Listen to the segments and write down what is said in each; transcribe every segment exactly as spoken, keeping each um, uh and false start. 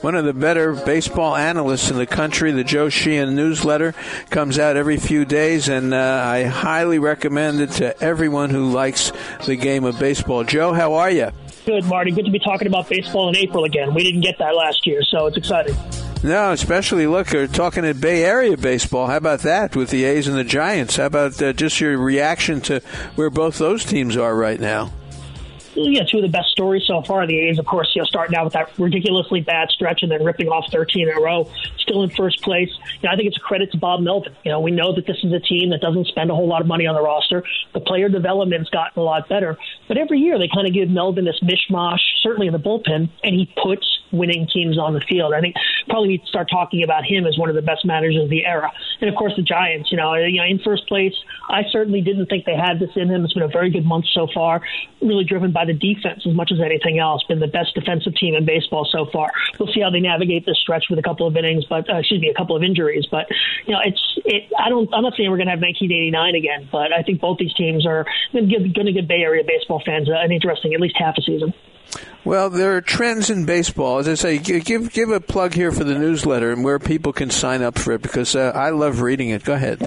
one of the better baseball analysts in the country. The Joe Sheehan newsletter comes out every few days, and uh, I highly recommend it to everyone who likes the game of baseball. Joe, how are you? Good, Marty. Good to be talking about baseball in April again. We didn't get that last year, so it's exciting. No, especially, look, we're talking at Bay Area baseball. How about that with the A's and the Giants? How about uh, just your reaction to where both those teams are right now? Yeah, two of the best stories so far. The A's, of course, you know, starting out with that ridiculously bad stretch and then ripping off thirteen in a row, still in first place. You know, I think it's a credit to Bob Melvin. You know, we know that this is a team that doesn't spend a whole lot of money on the roster. The player development's gotten a lot better. But every year they kind of give Melvin this mishmash, certainly in the bullpen, and he puts winning teams on the field. I think probably need to start talking about him as one of the best managers of the era. And, of course, the Giants, you know, you know, in first place, I certainly didn't think they had this in him. It's been a very good month so far, really driven by the defense as much as anything else. Been the best defensive team in baseball so far. We'll see how they navigate this stretch with a couple of innings, but uh, excuse me, a couple of injuries. But you know, it's it. I don't. I'm not saying we're going to have nineteen eighty-nine again, but I think both these teams are going to give Bay Area baseball fans an interesting at least half a season. Well, there are trends in baseball. As I say, give give a plug here for the newsletter and where people can sign up for it, because uh, I love reading it. Go ahead.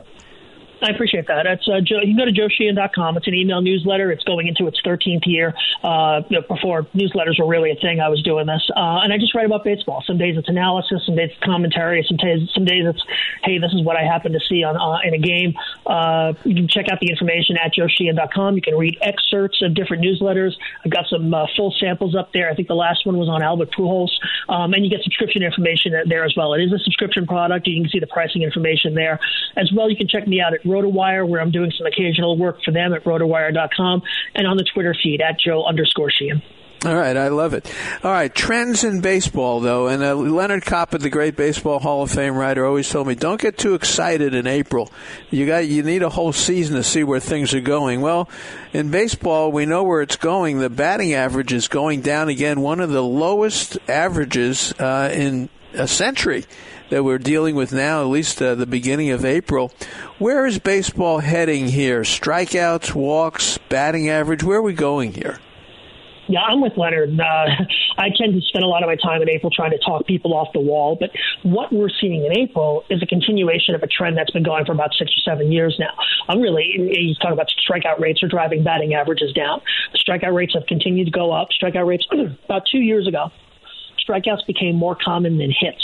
I appreciate that. It's, uh, Joe, you can go to joe sheehan dot com. It's an email newsletter. It's going into its thirteenth year. Uh, you know, before newsletters were really a thing, I was doing this. Uh, and I just write about baseball. Some days it's analysis, some days it's commentary, some days, some days it's, hey, this is what I happen to see on uh, in a game. Uh, you can check out the information at joe sheehan dot com. You can read excerpts of different newsletters. I've got some uh, full samples up there. I think the last one was on Albert Pujols. Um, and you get subscription information there as well. It is a subscription product. You can see the pricing information there. As well, you can check me out at RotoWire, where I'm doing some occasional work for them at rotowire dot com, and on the Twitter feed at Joe underscore Sheehan. All right, I love it. All right, trends in baseball, though. And uh, Leonard Koppett, the great Baseball Hall of Fame writer, always told me, don't get too excited in April. You got you need a whole season to see where things are going. Well, in baseball, we know where it's going. The batting average is going down again, one of the lowest averages uh, in a century that we're dealing with now, at least uh, the beginning of April. Where is baseball heading here? Strikeouts, walks, batting average, where are we going here? Yeah, I'm with Leonard. Uh, I tend to spend a lot of my time in April trying to talk people off the wall, but what we're seeing in April is a continuation of a trend that's been going for about six or seven years now. I'm really, he's talking about strikeout rates are driving batting averages down. Strikeout rates have continued to go up. Strikeout rates, about two years ago, strikeouts became more common than hits.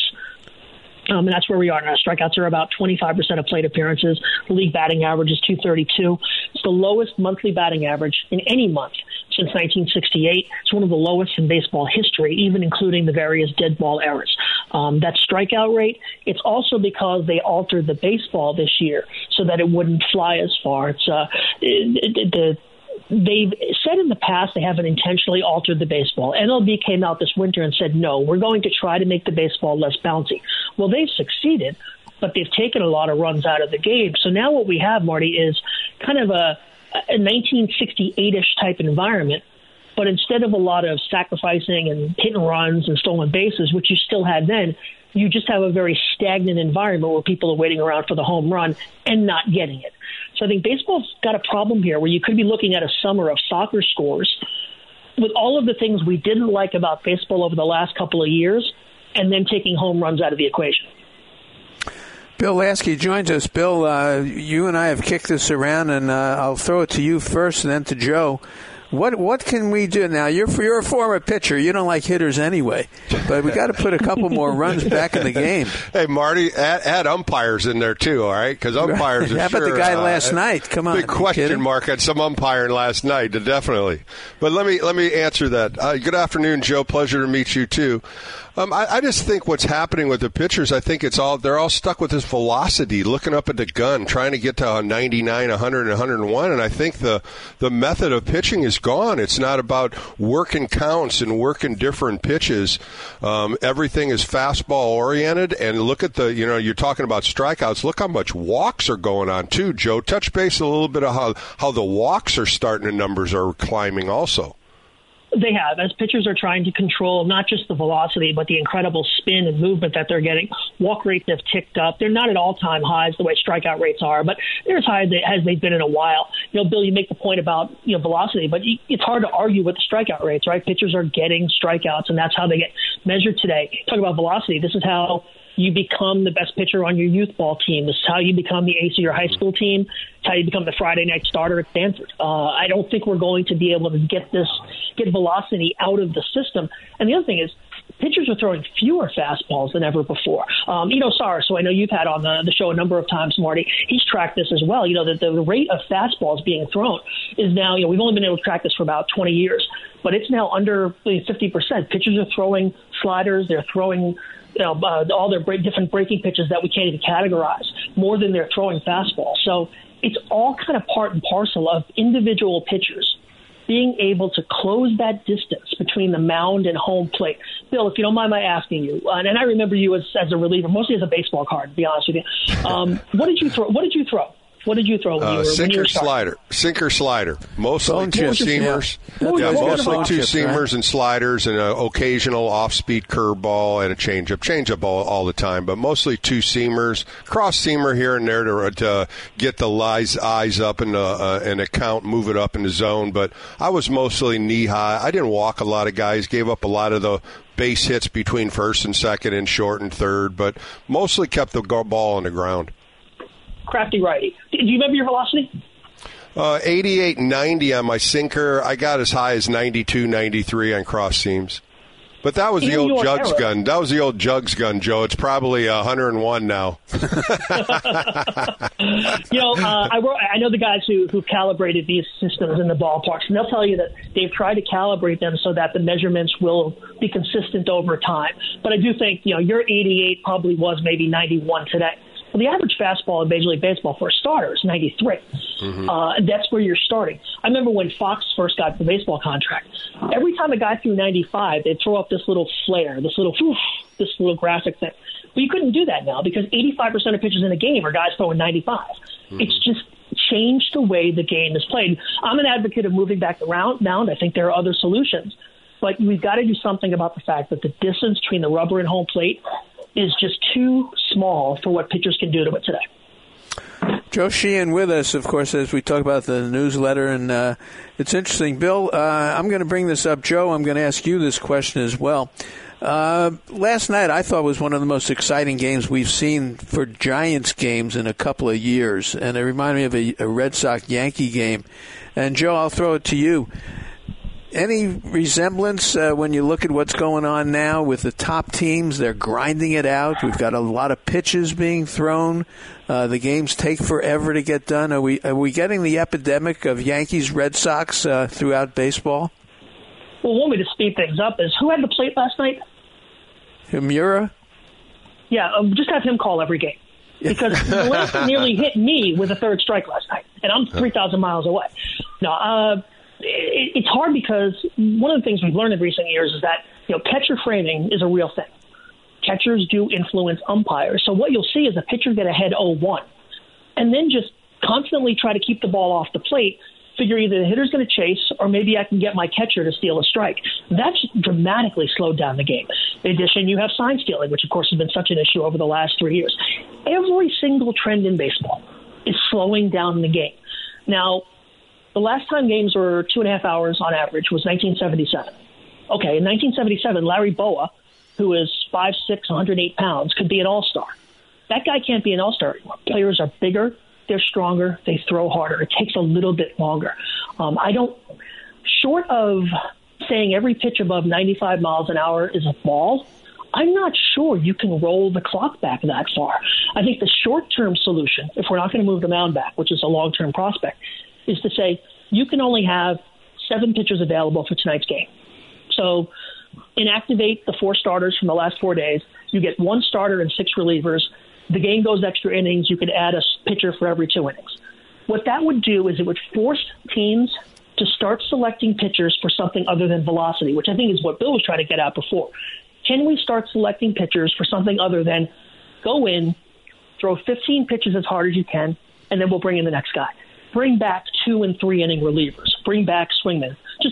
Um, and that's where we are now. Strikeouts are about twenty-five percent of plate appearances. The league batting average is two thirty-two. It's the lowest monthly batting average in any month since nineteen sixty-eight. It's one of the lowest in baseball history, even including the various dead ball eras. Um, that strikeout rate, it's also because they altered the baseball this year so that it wouldn't fly as far. It's uh, it, it, the They've said in the past they haven't intentionally altered the baseball. N L B came out this winter and said, no, we're going to try to make the baseball less bouncy. Well, they've succeeded, but they've taken a lot of runs out of the game. So now what we have, Marty, is kind of a, a nineteen sixty-eight-ish type environment, but instead of a lot of sacrificing and hit and runs and stolen bases, which you still had then, you just have a very stagnant environment where people are waiting around for the home run and not getting it. So I think baseball's got a problem here where you could be looking at a summer of soccer scores with all of the things we didn't like about baseball over the last couple of years and then taking home runs out of the equation. Bill Lasky joins us. Bill, uh, you and I have kicked this around, and uh, I'll throw it to you first and then to Joe. What what can we do now? You're you're a former pitcher. You don't like hitters anyway, but we got to put a couple more runs back in the game. Hey, Marty, add, add umpires in there too, all right? Because umpires are How sure, about the guy uh, last night? Come on, big question kidding? mark on some umpiring last night, definitely. But let me let me answer that. Uh, good afternoon, Joe. Pleasure to meet you too. Um, I, I just think what's happening with the pitchers, I think it's all they're all stuck with this velocity, looking up at the gun, trying to get to ninety-nine, one hundred, one oh one, and I think the the method of pitching is gone. It's not about working counts and working different pitches. Um, everything is fastball oriented, and look at the, you know, you're talking about strikeouts. Look how much walks are going on too, Joe. Touch base a little bit of how how the walks are starting and numbers are climbing also. They have, as pitchers are trying to control not just the velocity, but the incredible spin and movement that they're getting. Walk rates have ticked up. They're not at all-time highs the way strikeout rates are, but they're as high as, they, as they've been in a while. You know, Bill, you make the point about you know velocity, but it's hard to argue with the strikeout rates, right? Pitchers are getting strikeouts, and that's how they get measured today. Talk about velocity. This is how you become the best pitcher on your youth ball team. This is how you become the ace of your high school team. It's how you become the Friday night starter at Stanford. Uh, I don't think we're going to be able to get this, get velocity out of the system. And the other thing is, pitchers are throwing fewer fastballs than ever before. Um, you know, Sarris, so I know you've had on the, the show a number of times, Marty. He's tracked this as well. You know, the, the rate of fastballs being thrown is now, you know, we've only been able to track this for about twenty years, but it's now under fifty percent. Pitchers are throwing sliders. They're throwing you know, uh, all their break, different breaking pitches that we can't even categorize, more than they're throwing fastballs. So it's all kind of part and parcel of individual pitchers being able to close that distance between the mound and home plate. Bill, if you don't mind my asking you, uh, and I remember you as, as a reliever, mostly as a baseball card, to be honest with you. Um, what did you throw? What did you throw? What did you throw when uh, you were sinker when you were slider, sinker slider, mostly Bone two chips, seamers, yeah, yeah, yeah mostly bone two chips, seamers right? and sliders, and an occasional off-speed curveball and a changeup, changeup all, all the time, but mostly two seamers, cross seamer here and there to, to get the eyes eyes up and uh, and account, move it up in the zone. But I was mostly knee high. I didn't walk a lot of guys, gave up a lot of the base hits between first and second and short and third, but mostly kept the ball on the ground. Crafty righty. Do you remember your velocity? Uh, eighty-eight ninety on my sinker. I got as high as ninety-two ninety-three on cross seams. But that was the In old Jugs era. gun. That was the old Jugs gun, Joe. It's probably one hundred one now. you know, uh, I, wrote, I know the guys who, who calibrated these systems in the ballparks, and they'll tell you that they've tried to calibrate them so that the measurements will be consistent over time. But I do think, you know, your eighty-eight probably was maybe ninety-one today. Well, the average fastball in Major League Baseball for a starter is ninety-three. Mm-hmm. Uh, that's where you're starting. I remember when Fox first got the baseball contract. Every time a guy threw ninety-five, they'd throw up this little flare, this little whoosh, this little graphic thing. But you couldn't do that now because eighty-five percent of pitches in a game are guys throwing ninety-five. Mm-hmm. It's just changed the way the game is played. I'm an advocate of moving back the round mound. I think there are other solutions. But we've got to do something about the fact that the distance between the rubber and home plate is just too small for what pitchers can do to it today. Joe Sheehan with us, of course, as we talk about the newsletter, and uh, it's interesting. Bill, uh, I'm going to bring this up. Joe, I'm going to ask you this question as well. Uh, last night I thought was one of the most exciting games we've seen for Giants games in a couple of years, and it reminded me of a, a Red Sox-Yankee game. And, Joe, I'll throw it to you. Any resemblance uh, when you look at what's going on now with the top teams? They're grinding it out. We've got a lot of pitches being thrown. Uh, the games take forever to get done. Are we are we getting the epidemic of Yankees, Red Sox uh, throughout baseball? Well, one way to speed things up is who had the plate last night? Himura? Yeah, um, just have him call every game. Because Melanson nearly hit me with a third strike last night, and I'm three thousand miles away. No, uh, it, it's hard because one of the things we've learned in recent years is that you know catcher framing is a real thing. Catchers do influence umpires. So what you'll see is a pitcher get ahead oh one, and then just constantly try to keep the ball off the plate, figure either the hitter's going to chase or maybe I can get my catcher to steal a strike. That's dramatically slowed down the game. In addition, you have sign stealing, which of course has been such an issue over the last three years. Every single trend in baseball is slowing down the game. Now, the last time games were two and a half hours on average was nineteen seventy-seven. Okay, in nineteen seventy-seven, Larry Bowa, who is five six, one hundred eight pounds, could be an all-star. That guy can't be an all-star anymore. Players are bigger, they're stronger, they throw harder. It takes a little bit longer. Um, I don't, short of saying every pitch above ninety-five miles an hour is a ball, I'm not sure you can roll the clock back that far. I think the short-term solution, if we're not going to move the mound back, which is a long-term prospect, is to say you can only have seven pitchers available for tonight's game. So inactivate the four starters from the last four days. You get one starter and six relievers. The game goes extra innings. You could add a pitcher for every two innings. What that would do is it would force teams to start selecting pitchers for something other than velocity, which I think is what Bill was trying to get at before. Can we start selecting pitchers for something other than go in, throw fifteen pitches as hard as you can, and then we'll bring in the next guy? Bring back two and three inning relievers. Bring back swingmen. Just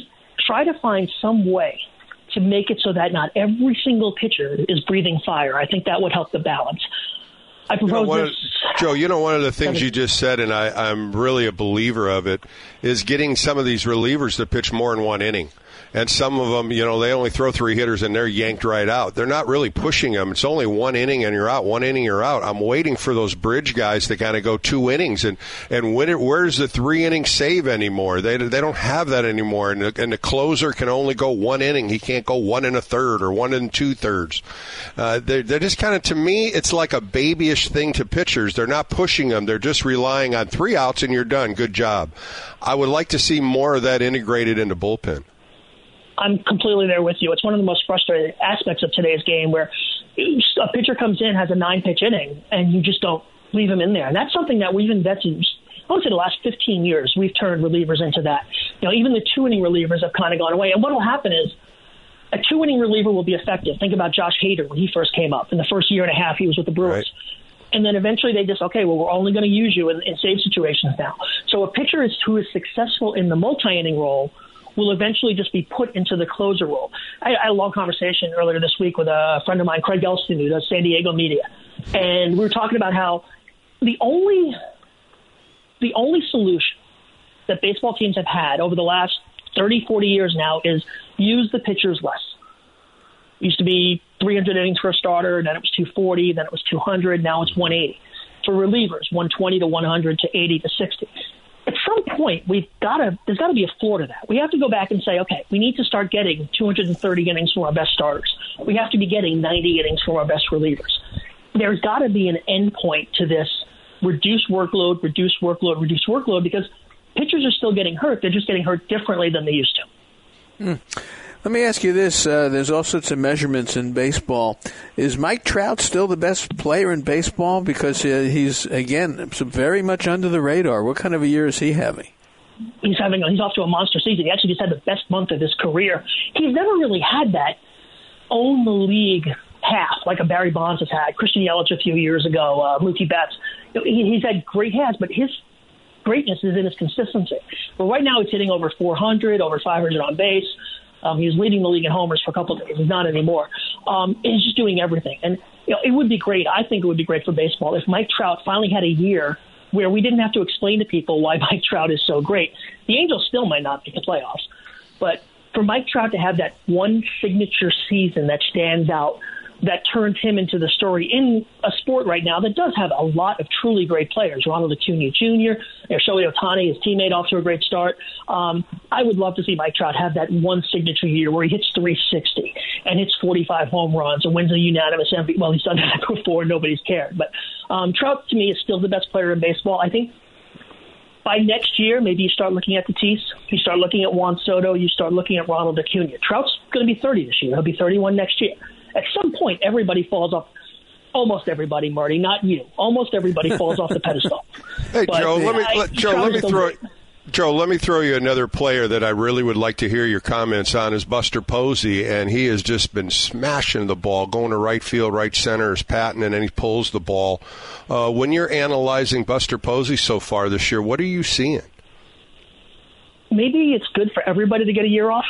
try to find some way to make it so that not every single pitcher is breathing fire. I think that would help the balance. I propose you know, this. Of, Joe, you know, one of the things you just said, and I, I'm really a believer of it, is getting some of these relievers to pitch more in one inning. And some of them, you know, they only throw three hitters and they're yanked right out. They're not really pushing them. It's only one inning and you're out. One inning, you're out. I'm waiting for those bridge guys to kind of go two innings. And, and when it, where's the three-inning save anymore? They they don't have that anymore. And the, and the closer can only go one inning. He can't go one and a third or one and two-thirds. Uh, they're, they're just kind of, to me, it's like a babyish thing to pitchers. They're not pushing them. They're just relying on three outs and you're done. Good job. I would like to see more of that integrated into bullpen. I'm completely there with you. It's one of the most frustrating aspects of today's game where a pitcher comes in, has a nine-pitch inning, and you just don't leave him in there. And that's something that we've invested, I would say the last fifteen years, we've turned relievers into that. You know, even the two-inning relievers have kind of gone away. And what will happen is a two-inning reliever will be effective. Think about Josh Hader when he first came up. In the first year and a half, he was with the Brewers. Right. And then eventually they just, okay, well, we're only going to use you in, in save situations now. So a pitcher is, who is successful in the multi-inning role will eventually just be put into the closer role. I, I had a long conversation earlier this week with a friend of mine, Craig Elston, who does San Diego media. And we were talking about how the only the only solution that baseball teams have had over the last thirty, forty years now is use the pitchers less. It used to be three hundred innings for a starter, then it was two forty, then it was two hundred, now it's one eighty. For relievers, one twenty to one hundred to eighty to sixty. At some point, we've got to. There's got to be a floor to that. We have to go back and say, okay, we need to start getting two hundred thirty innings from our best starters. We have to be getting ninety innings from our best relievers. There's got to be an end point to this reduce workload, reduce workload, reduce workload, because pitchers are still getting hurt. They're just getting hurt differently than they used to. Mm. Let me ask you this. Uh, there's all sorts of measurements in baseball. Is Mike Trout still the best player in baseball? Because uh, he's, again, very much under the radar. What kind of a year is he having? He's having. He's off to a monster season. He actually just had the best month of his career. He's never really had that own the league half like a Barry Bonds has had. Christian Yelich a few years ago, uh, Mookie Betts. He, he's had great hands, but his greatness is in his consistency. But right now he's hitting over four hundred, over five hundred on base. Um, he was leading the league in homers for a couple of days. He's not anymore. Um, he's just doing everything. And you know, it would be great. I think it would be great for baseball if Mike Trout finally had a year where we didn't have to explain to people why Mike Trout is so great. The Angels still might not make the playoffs. But for Mike Trout to have that one signature season that stands out, that turns him into the story in a sport right now that does have a lot of truly great players. Ronald Acuna Junior, you know, Shohei Ohtani, his teammate, off to a great start. Um, I would love to see Mike Trout have that one signature year where he hits three sixty and hits forty-five home runs and wins a unanimous M V P. Well, he's done that before. Nobody's cared. But um, Trout, to me, is still the best player in baseball. I think by next year, maybe you start looking at Tatis, you start looking at Juan Soto, you start looking at Ronald Acuna. Trout's going to be thirty this year. He'll be thirty-one next year. At some point, everybody falls off. Almost everybody, Marty, not you. Almost everybody falls off the pedestal. Hey, but, Joe, let me I, let, Joe, let me throw great. Joe, let me throw you another player that I really would like to hear your comments on is Buster Posey, and he has just been smashing the ball, going to right field, right center, is patting, and then he pulls the ball. Uh, when you're analyzing Buster Posey so far this year, what are you seeing? Maybe it's good for everybody to get a year off.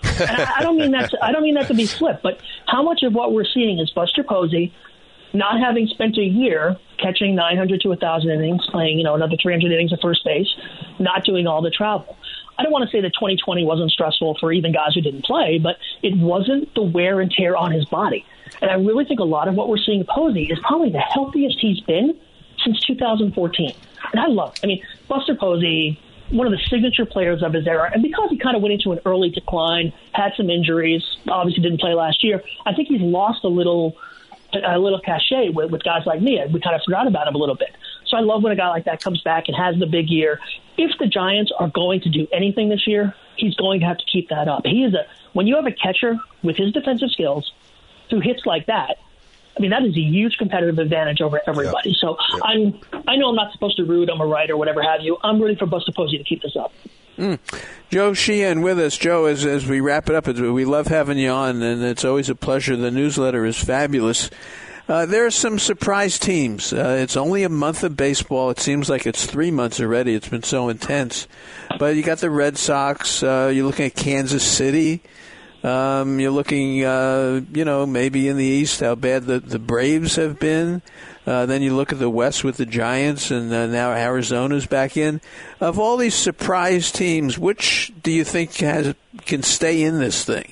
I don't mean that. To, I don't mean that to be flip, but how much of what we're seeing is Buster Posey not having spent a year catching nine hundred to one thousand innings, playing you know another three hundred innings at first base, not doing all the travel. I don't want to say that twenty twenty wasn't stressful for even guys who didn't play, but it wasn't the wear and tear on his body. And I really think a lot of what we're seeing Posey is probably the healthiest he's been since two thousand fourteen. And I love. I mean, Buster Posey, one of the signature players of his era, and because he kind of went into an early decline, had some injuries, obviously didn't play last year, I think he's lost a little a little cachet with, with guys like me. We kind of forgot about him a little bit. So I love when a guy like that comes back and has the big year. If the Giants are going to do anything this year, he's going to have to keep that up. He is a when you have a catcher with his defensive skills who hits like that, I mean, that is a huge competitive advantage over everybody. Yeah. So yeah. I'm, I know I'm not supposed to root, I'm a writer, or whatever have you. I'm rooting for Buster Posey to keep this up. Mm. Joe Sheehan with us. Joe, as as we wrap it up, we love having you on, and it's always a pleasure. The newsletter is fabulous. Uh, there are some surprise teams. Uh, it's only a month of baseball. It seems like it's three months already. It's been so intense. But you got the Red Sox. Uh, you're looking at Kansas City. Um, you're looking, uh, you know, maybe in the East, how bad the, the Braves have been. Uh, then you look at the West with the Giants, and uh, now Arizona's back in. Of all these surprise teams, which do you think has can stay in this thing?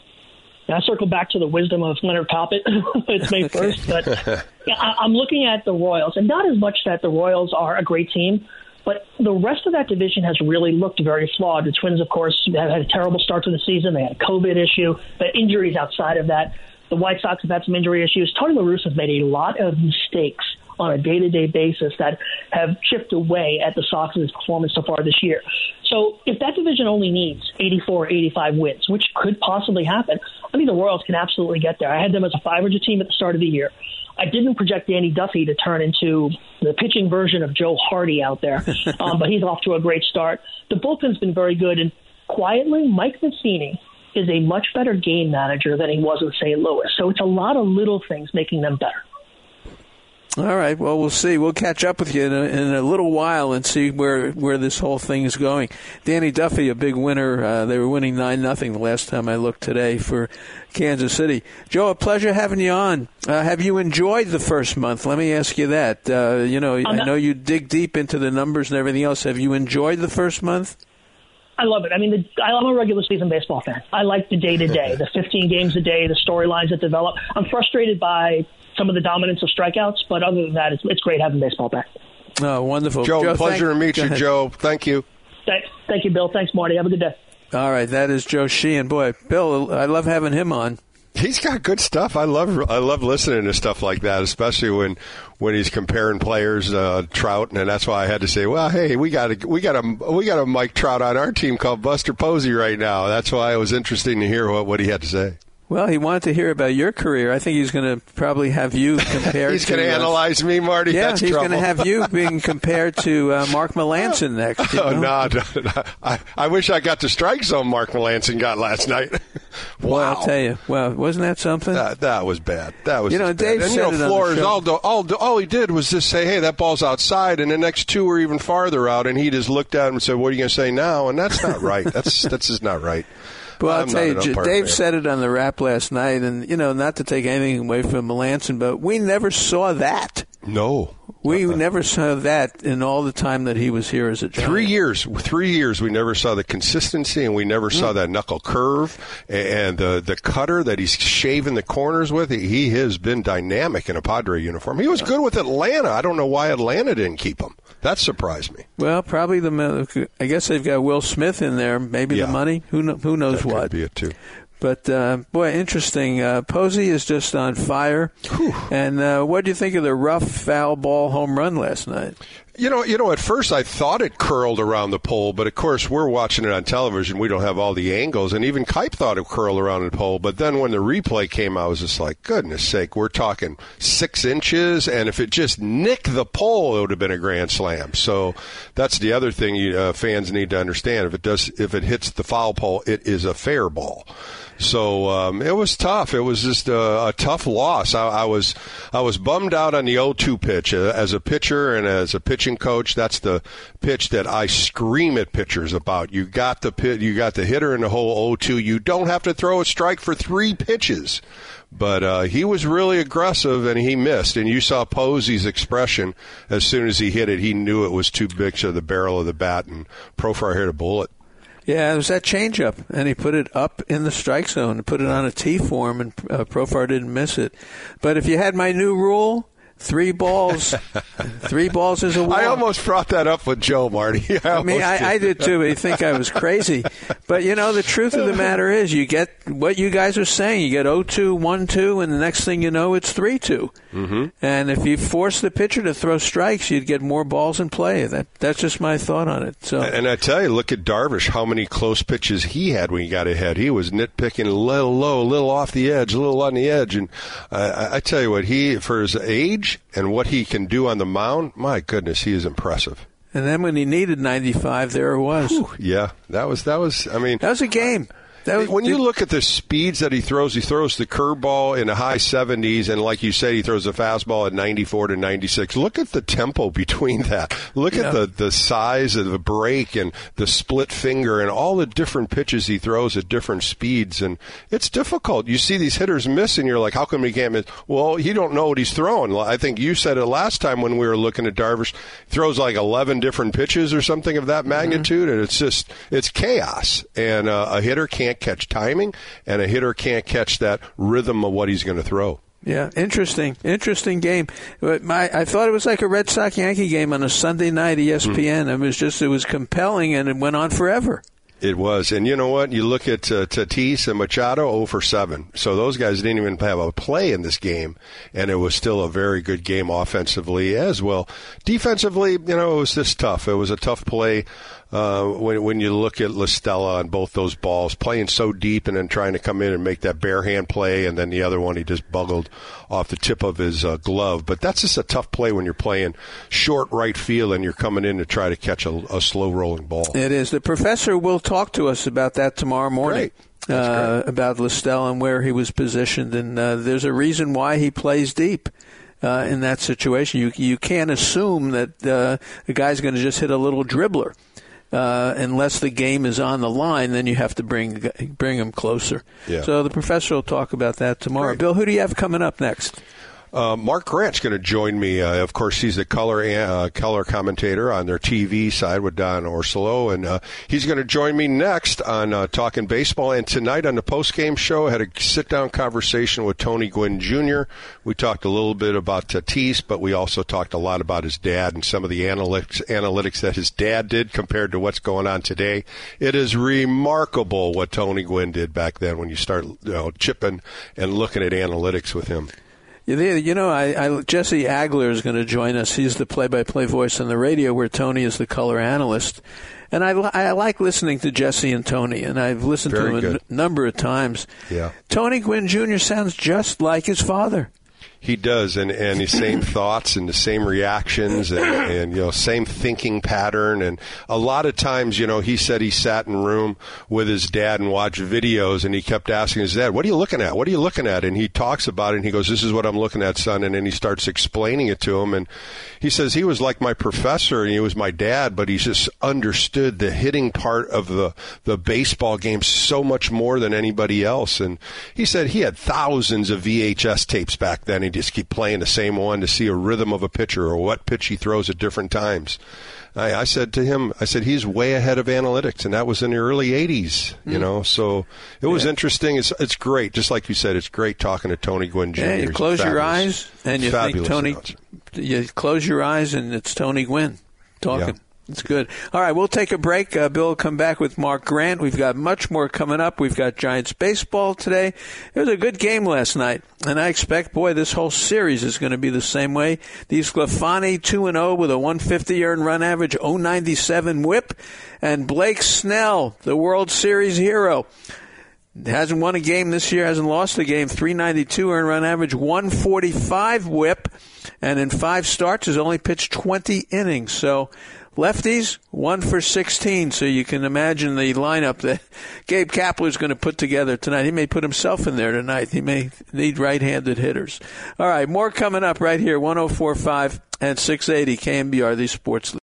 I circle back to the wisdom of Leonard Coppett. It's May first, but yeah, I'm looking at the Royals, and not as much that the Royals are a great team, but the rest of that division has really looked very flawed. The Twins, of course, have had a terrible start to the season. They had a COVID issue, but injuries outside of that. The White Sox have had some injury issues. Tony La Russa has made a lot of mistakes on a day-to-day basis that have chipped away at the Sox's performance so far this year. So if that division only needs eighty-four, eighty-five wins, which could possibly happen, I think the Royals can absolutely get there. I had them as a five hundred team at the start of the year. I didn't project Danny Duffy to turn into the pitching version of Joe Hardy out there, um, but he's off to a great start. The bullpen's been very good, and quietly, Mike Mancini is a much better game manager than he was in Saint Louis. So it's a lot of little things making them better. All right. Well, we'll see. We'll catch up with you in a, in a little while and see where, where this whole thing is going. Danny Duffy, a big winner. Uh, they were winning nine nothing the last time I looked today for Kansas City. Joe, a pleasure having you on. Uh, have you enjoyed the first month? Let me ask you that. Uh, you know, I know you dig deep into the numbers and everything else. Have you enjoyed the first month? I love it. I mean, the, I'm a regular season baseball fan. I like the day-to-day, the fifteen games a day, the storylines that develop. I'm frustrated by some of the dominance of strikeouts, but other than that, it's, it's great having baseball back. Oh, wonderful. Joe, Joe pleasure thank, to meet you, ahead. Joe. Thank you. Thank, thank you, Bill. Thanks, Marty. Have a good day. All right, that is Joe Sheehan. Boy, Bill, I love having him on. He's got good stuff. I love I love listening to stuff like that, especially when, when he's comparing players, uh, Trout, and that's why I had to say, well, hey, we got a we got a we got a Mike Trout on our team called Buster Posey right now. That's why it was interesting to hear what, what he had to say. Well, he wanted to hear about your career. I think he's going to probably have you compared he's to... He's going to uh, analyze me, Marty? Yeah, That's he's trouble. going to have you being compared to uh, Mark Melancon next. You know? Oh, no, no, no. I, I wish I got the strike zone Mark Melancon got last night. Wow. Well, I'll tell you. Well, wasn't that something? That, that was bad. That was You know, Dave bad. And, said you know, it Flores, on the show. all, all, all he did was just say, hey, that ball's outside, and the next two were even farther out, and he just looked at him and said, what are you going to say now? And that's not right. That's, that's just not right. Well, I'll I'm tell you, not an umpire Dave fan. said it on the Wrap last night, and, you know, not to take anything away from Melancon, but we never saw that. No. We uh-uh. never saw that in all the time that he was here as a Giant. Three years, three years, we never saw the consistency, and we never saw that knuckle curve and the the cutter that he's shaving the corners with. He has been dynamic in a Padre uniform. He was good with Atlanta. I don't know why Atlanta didn't keep him. That surprised me. Well, probably the. I guess they've got Will Smith in there. Maybe Yeah. the money. Who kno- who knows That what? could be it too. But, uh, boy, interesting. Uh, Posey is just on fire. Whew. And uh, what do you think of the rough foul ball home run last night? You know, you know. At first, I thought it curled around the pole, but of course, we're watching it on television. We don't have all the angles, and even Kipe thought it curled around the pole. But then, when the replay came, I was just like, "Goodness sake, we're talking six inches!" And if it just nicked the pole, it would have been a grand slam. So that's the other thing you, uh, fans need to understand. If it does, if it hits the foul pole, it is a fair ball. So um, it was tough. It was just a, a tough loss. I, I was I was bummed out on the oh two pitch. Uh, as a pitcher and as a pitching coach, that's the pitch that I scream at pitchers about. You got the pit, you got the hitter in the hole oh two. You don't have to throw a strike for three pitches. But uh, he was really aggressive, and he missed. And you saw Posey's expression as soon as he hit it. He knew it was too big to the barrel of the bat, and Profar hit a bullet. Yeah, it was that changeup, and he put it up in the strike zone and put it on a T form, and uh, Profar didn't miss it. But if you had my new rule, three balls, three balls is a walk. I almost brought that up with Joe, Marty. I, I mean, I, I did too. But you think I was crazy. But, you know, the truth of the matter is you get what you guys are saying. You get oh two, one two, and the next thing you know, it's three two. Mm-hmm. And if you force the pitcher to throw strikes, you'd get more balls in play. That That's just my thought on it. So, And I tell you, look at Darvish, how many close pitches he had when he got ahead. He was nitpicking a little low, a little off the edge, a little on the edge. And uh, I tell you what, he, for his age and what he can do on the mound, my goodness, he is impressive. And then when he needed ninety-five, there it was. Whew, yeah, that was, that was, I mean. That was a game. That was, when you look at the speeds that he throws, he throws the curveball in the high seventies, and like you said, he throws the fastball at ninety-four to ninety-six. Look at the tempo between that. Look yeah. at the, the size of the break and the split finger and all the different pitches he throws at different speeds, and it's difficult. You see these hitters miss, and you're like, how come he can't miss? Well, you don't know what he's throwing. I think you said it last time when we were looking at Darvish. He throws like eleven different pitches or something of that magnitude, mm-hmm. and it's just it's chaos. And uh, a hitter can't catch timing, and a hitter can't catch that rhythm of what he's going to throw. Yeah, interesting, interesting game. But my, I thought it was like a Red Sox Yankee game on a Sunday night, E S P N. Mm-hmm. It was just, it was compelling, and it went on forever. It was. And you know what? You look at uh, Tatis and Machado, oh for seven. So those guys didn't even have a play in this game, and it was still a very good game offensively as well. Defensively, you know, it was just tough. It was a tough play. Uh, when when you look at La Stella on both those balls, playing so deep and then trying to come in and make that bare hand play, and then the other one he just buggled off the tip of his uh, glove. But that's just a tough play when you're playing short right field and you're coming in to try to catch a, a slow rolling ball. It is. The professor will talk to us about that tomorrow morning. Uh, about La Stella and where he was positioned, and uh, there's a reason why he plays deep. Uh, in that situation, you you can't assume that uh, the guy's going to just hit a little dribbler. Uh, unless the game is on the line, then you have to bring bring him closer. Yeah. So the professor will talk about that tomorrow. Great. Bill, who do you have coming up next? Uh, Mark Grant's going to join me. Uh, of course, he's the color uh, color commentator on their T V side with Don Orsillo, and uh, he's going to join me next on uh, Talking Baseball. And tonight on the post-game show, I had a sit-down conversation with Tony Gwynn Junior We talked a little bit about Tatis, but we also talked a lot about his dad and some of the analytics, analytics that his dad did compared to what's going on today. It is remarkable what Tony Gwynn did back then when you start you know, chipping and looking at analytics with him. You know, I, I, Jesse Agler is going to join us. He's the play-by-play voice on the radio, where Tony is the color analyst. And I, I like listening to Jesse and Tony, and I've listened Very to him good. a n- number of times. Yeah. Tony Gwynn Junior sounds just like his father. He does, and, and the same thoughts and the same reactions and, and, you know, same thinking pattern. And a lot of times, you know, he said he sat in a room with his dad and watched videos, and he kept asking his dad, what are you looking at? What are you looking at? And he talks about it, and he goes, this is what I'm looking at, son. And then he starts explaining it to him. And he says he was like my professor, and he was my dad, but he just understood the hitting part of the, the baseball game so much more than anybody else. And he said he had thousands of V H S tapes back then. He just keep playing the same one to see a rhythm of a pitcher or what pitch he throws at different times. I, I said to him, I said, he's way ahead of analytics, and that was in the early eighties, you mm. know. So it was yeah. interesting. It's it's great. Just like you said, it's great talking to Tony Gwynn Junior Yeah, you close your eyes and you think Tony, announcer. You close your eyes and it's Tony Gwynn talking. Yeah. It's good. All right, we'll take a break. Uh, Bill will come back with Mark Grant. We've got much more coming up. We've got Giants baseball today. It was a good game last night, and I expect, boy, this whole series is going to be the same way. The Sclafani two and oh with a one fifty earned run average, oh ninety-seven whip, and Blake Snell, the World Series hero. Hasn't won a game this year, hasn't lost a game, three ninety-two earned run average, one forty-five whip, and in five starts has only pitched twenty innings. So lefties, one for sixteen, so you can imagine the lineup that Gabe Kapler is going to put together tonight. He may put himself in there tonight. He may need right-handed hitters. All right, more coming up right here, one oh four point five and six eighty K M B R, the Sports League.